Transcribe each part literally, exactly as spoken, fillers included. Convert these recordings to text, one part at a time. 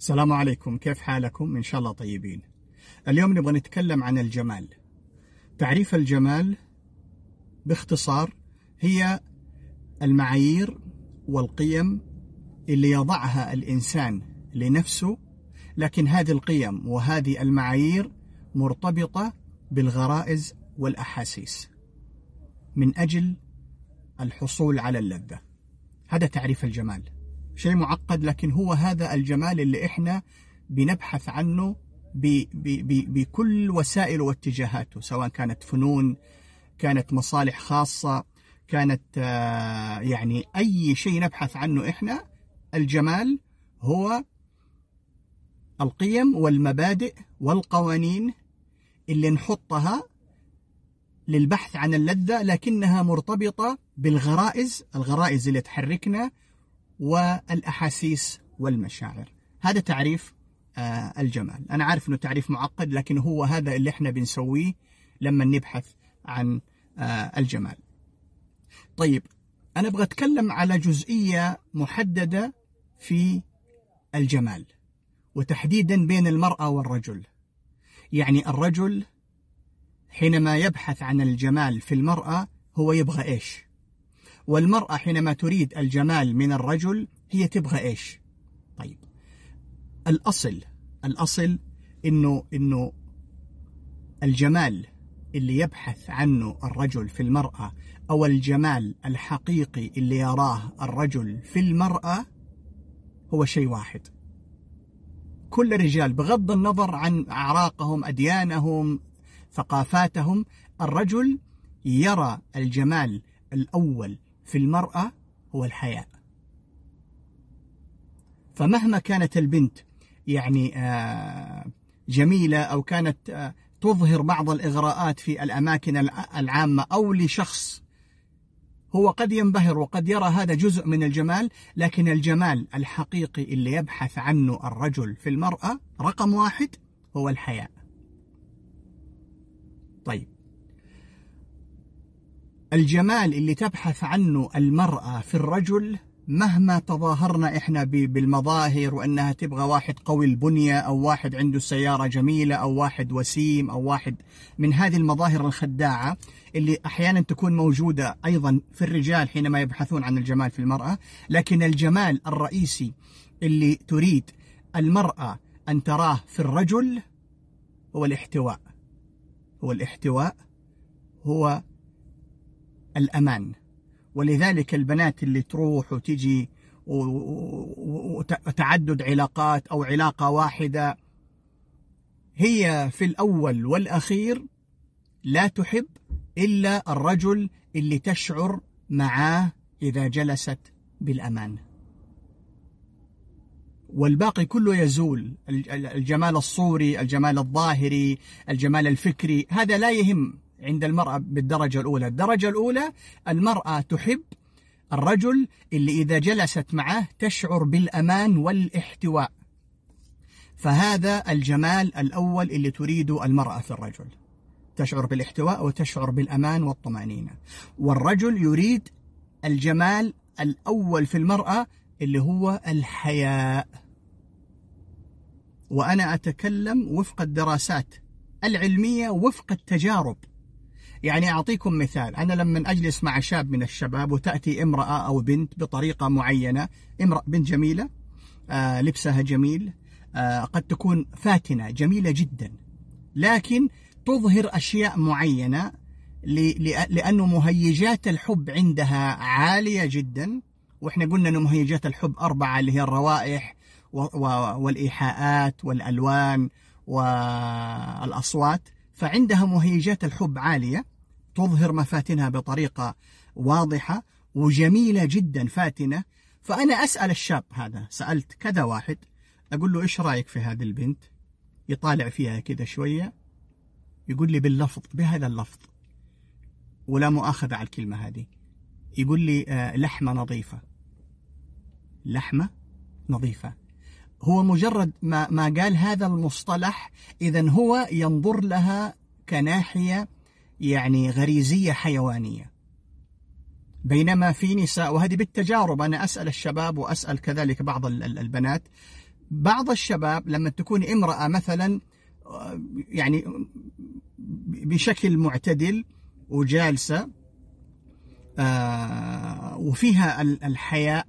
السلام عليكم، كيف حالكم؟ إن شاء الله طيبين. اليوم نبغى نتكلم عن الجمال. تعريف الجمال باختصار هي المعايير والقيم اللي يضعها الإنسان لنفسه، لكن هذه القيم وهذه المعايير مرتبطة بالغرائز والأحاسيس من أجل الحصول على اللذة. هذا تعريف الجمال. شيء معقد، لكن هو هذا الجمال اللي إحنا بنبحث عنه ب ب ب بكل وسائل واتجاهاته، سواء كانت فنون، كانت مصالح خاصة، كانت آه يعني أي شيء نبحث عنه إحنا. الجمال هو القيم والمبادئ والقوانين اللي نحطها للبحث عن اللذة، لكنها مرتبطة بالغرائز الغرائز اللي تحركنا والأحاسيس والمشاعر. هذا تعريف آه الجمال. أنا عارف أنه تعريف معقد، لكن هو هذا اللي احنا بنسويه لما نبحث عن آه الجمال. طيب، أنا أبغى أتكلم على جزئية محددة في الجمال، وتحديدا بين المرأة والرجل. يعني الرجل حينما يبحث عن الجمال في المرأة هو يبغى إيش؟ والمرأة حينما تريد الجمال من الرجل هي تبغى إيش؟ طيب، الأصل الأصل إنه إنه الجمال اللي يبحث عنه الرجل في المرأة، أو الجمال الحقيقي اللي يراه الرجل في المرأة، هو شيء واحد. كل الرجال بغض النظر عن أعراقهم، أديانهم، ثقافاتهم، الرجل يرى الجمال الأول في المرأة هو الحياء. فمهما كانت البنت يعني جميلة، أو كانت تظهر بعض الإغراءات في الأماكن العامة أو لشخص، هو قد ينبهر وقد يرى هذا جزء من الجمال، لكن الجمال الحقيقي اللي يبحث عنه الرجل في المرأة رقم واحد هو الحياء. طيب، الجمال اللي تبحث عنه المرأة في الرجل، مهما تظاهرنا إحنا بالمظاهر وأنها تبغى واحد قوي البنية، أو واحد عنده سيارة جميلة، أو واحد وسيم، أو واحد من هذه المظاهر الخداعة اللي أحيانا تكون موجودة أيضا في الرجال حينما يبحثون عن الجمال في المرأة، لكن الجمال الرئيسي اللي تريد المرأة أن تراه في الرجل هو الاحتواء. هو الاحتواء هو الأمان. ولذلك البنات اللي تروح وتجي وتعدد علاقات أو علاقة واحدة، هي في الأول والأخير لا تحب إلا الرجل اللي تشعر معاه إذا جلست بالأمان، والباقي كله يزول. الجمال الصوري، الجمال الظاهري، الجمال الفكري، هذا لا يهم عند المرأة بالدرجة الأولى. الدرجة الأولى المرأة تحب الرجل اللي إذا جلست معه تشعر بالأمان والاحتواء. فهذا الجمال الأول اللي تريده المرأة في الرجل، تشعر بالاحتواء وتشعر بالأمان والطمأنينة. والرجل يريد الجمال الأول في المرأة اللي هو الحياء. وأنا أتكلم وفق الدراسات العلمية، وفق التجارب. يعني أعطيكم مثال. أنا لما أجلس مع شاب من الشباب وتأتي امرأة أو بنت بطريقة معينة، امرأة بنت جميلة، آه لبسها جميل، آه قد تكون فاتنة جميلة جدا، لكن تظهر أشياء معينة لأنه مهيجات الحب عندها عالية جدا. وإحنا قلنا أنه مهيجات الحب أربعة، اللي هي الروائح والإيحاءات والألوان والأصوات. فعندها مهيجات الحب عالية، تظهر مفاتنها بطريقة واضحة وجميلة جدا، فاتنة. فأنا أسأل الشاب هذا، سألت كذا واحد، أقول له إيش رأيك في هذه البنت؟ يطالع فيها كده شوية، يقول لي باللفظ، بهذا اللفظ، ولا مؤاخذة على الكلمة هذه، يقول لي آه لحمة نظيفة. لحمة نظيفة. هو مجرد ما, ما قال هذا المصطلح، إذن هو ينظر لها كناحية يعني غريزية حيوانية. بينما في نساء، وهذه بالتجارب، أنا أسأل الشباب وأسأل كذلك بعض البنات، بعض الشباب لما تكون امرأة مثلا يعني بشكل معتدل وجالسة وفيها الحياء،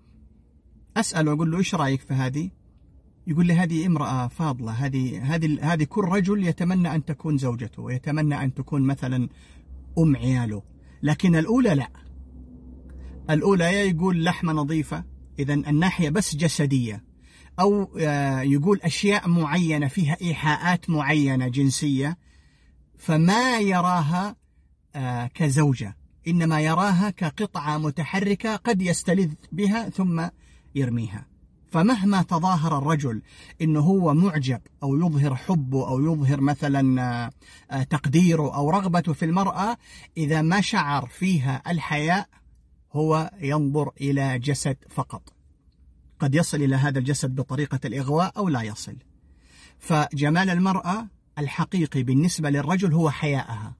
أسأل وأقول له إيش رأيك في هذه؟ يقول لي هذه امرأة فاضلة، هذه هذه هذه كل رجل يتمنى أن تكون زوجته ويتمنى أن تكون مثلا أم عياله، لكن الأولى لا. الأولى يا يقول لحمة نظيفة، إذا الناحية بس جسدية، أو يقول أشياء معينة فيها إيحاءات معينة جنسية، فما يراها كزوجة، إنما يراها كقطعة متحركة قد يستلذ بها ثم يرميها. فمهما تظاهر الرجل إنه هو معجب أو يظهر حبه أو يظهر مثلا تقديره أو رغبته في المرأة، إذا ما شعر فيها الحياء هو ينظر إلى جسد فقط، قد يصل إلى هذا الجسد بطريقة الإغواء أو لا يصل. فجمال المرأة الحقيقي بالنسبة للرجل هو حياءها،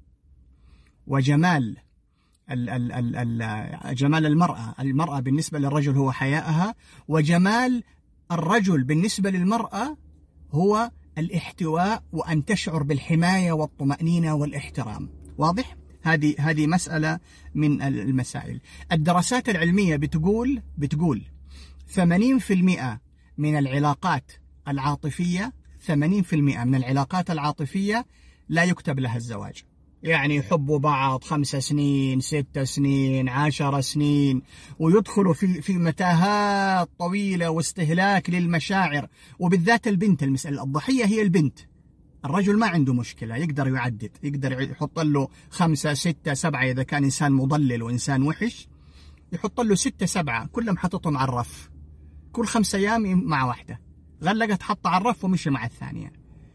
وجمال ال ال ال ال جمال المرأة المرأة بالنسبة للرجل هو حياءها، وجمال الرجل بالنسبة للمرأة هو الاحتواء وأن تشعر بالحماية والطمأنينة والاحترام. واضح؟ هذه هذه مسألة من المسائل. الدراسات العلمية بتقول بتقول ثمانين بالمئة من العلاقات العاطفية ثمانين بالمئة من العلاقات العاطفية لا يكتب لها الزواج. يعني يحبوا بعض خمس سنين ست سنين عشر سنين، ويدخلوا في في متاهات طويلة واستهلاك للمشاعر، وبالذات البنت. المسألة الضحية هي البنت. الرجل ما عنده مشكلة، يقدر يعدد، يقدر يحط له خمسة ستة سبعة إذا كان إنسان مضلل وإنسان وحش، يحط له ستة سبعة كلهم حطتهم على الرف، كل خمسة أيام مع واحدة، غلقت حط على الرف ومشي مع الثانية.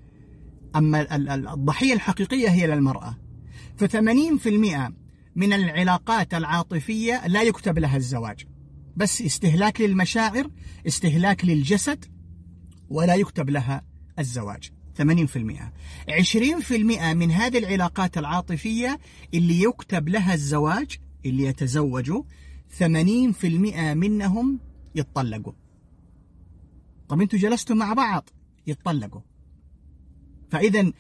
أما الضحية الحقيقية هي للمرأة. فثمانين بالمئة من العلاقات العاطفية لا يكتب لها الزواج، بس استهلاك للمشاعر، استهلاك للجسد، ولا يكتب لها الزواج. ثمانين بالمئة. عشرين بالمئة من هذه العلاقات العاطفية اللي يكتب لها الزواج، اللي يتزوجوا، ثمانين بالمئة منهم يتطلقوا. طب انتوا جلستوا مع بعض، يتطلقوا. فإذا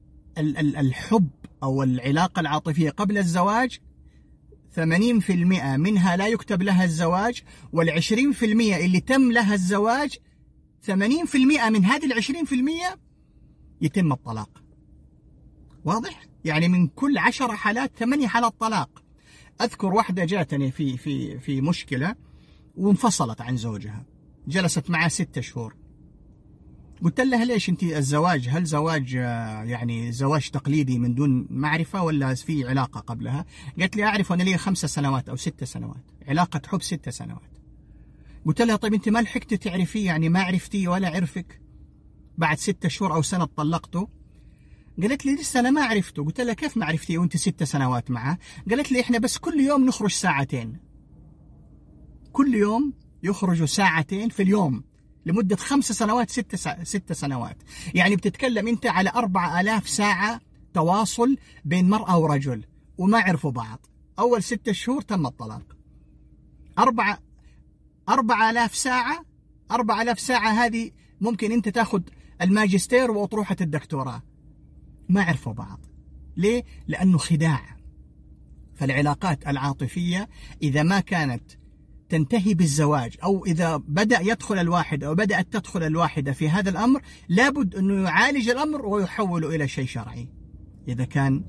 الحب أو العلاقة العاطفية قبل الزواج ثمانين بالمئة منها لا يكتب لها الزواج، والعشرين بالمئة اللي تم لها الزواج ثمانين بالمئة من هذه العشرين بالمئة يتم الطلاق. واضح؟ يعني من كل عشر حالات ثمانية حالات طلاق. أذكر واحدة جاتني في في في مشكلة وانفصلت عن زوجها، جلست معه ستة شهور. قلت لها ليش انت الزواج، هل زواج يعني زواج تقليدي من دون معرفة ولا في علاقة قبلها؟ قالت لي أعرف أنا لي خمسة سنوات أو ستة سنوات، علاقة حب ستة سنوات. قلت لها طيب انت ما لحقتي تعرفيه، يعني ما عرفتيه ولا عرفك بعد ستة شهور أو سنة طلقته؟ قالت لي لسه أنا ما عرفته. قلت لها كيف ما عرفتيه وانت ستة سنوات معه؟ قالت لي إحنا بس كل يوم نخرج ساعتين، كل يوم يخرجوا ساعتين في اليوم لمدة خمس سنوات ست سا... ست سنوات. يعني بتتكلم أنت على أربعة آلاف ساعة تواصل بين مرأة ورجل وما عرفوا بعض. أول ستة شهور تم الطلاق. أربعة أربعة آلاف ساعة أربعة آلاف ساعة هذه ممكن أنت تأخذ الماجستير وأطروحة الدكتوراه. ما عرفوا بعض. ليه؟ لأنه خداع. فالعلاقات العاطفية إذا ما كانت تنتهي بالزواج، أو إذا بدأ يدخل الواحد أو بدأت تدخل الواحدة في هذا الأمر، لابد أنه يعالج الأمر ويحوله إلى شيء شرعي إذا كان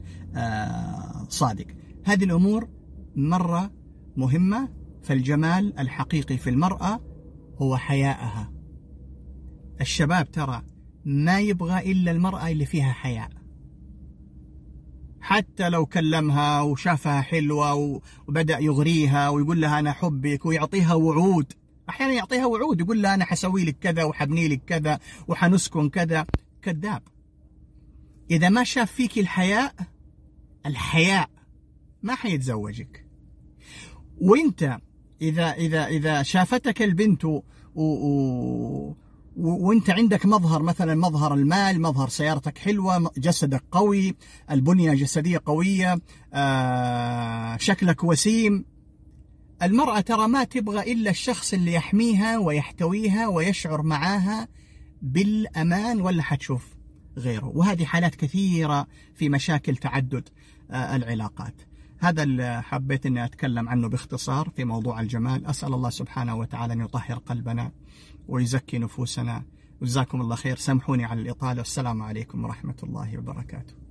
صادق. هذه الأمور مرة مهمة. فالجمال الحقيقي في المرأة هو حياءها. الشباب ترى ما يبغى إلا المرأة اللي فيها حياء، حتى لو كلمها وشافها حلوة وبدأ يغريها ويقول لها أنا حبك ويعطيها وعود. أحيانا يعطيها وعود، يقول لها أنا حسوي لك كذا وحبني لك كذا وحنسكن كذا. كذاب. إذا ما شاف فيك الحياء الحياء ما حيتزوجك. وإنت إذا إذا إذا شافتك البنت و و وانت عندك مظهر، مثلا مظهر المال، مظهر سيارتك حلوة، جسدك قوي، البنية جسدية قوية، آه، شكلك وسيم، المرأة ترى ما تبغى إلا الشخص اللي يحميها ويحتويها ويشعر معاها بالأمان، ولا حتشوف غيره. وهذه حالات كثيرة في مشاكل تعدد العلاقات. هذا اللي حبيت أني أتكلم عنه باختصار في موضوع الجمال. أسأل الله سبحانه وتعالى أن يطهر قلبنا ويزكي نفوسنا. جزاكم الله خير، سامحوني على الإطالة، والسلام عليكم ورحمة الله وبركاته.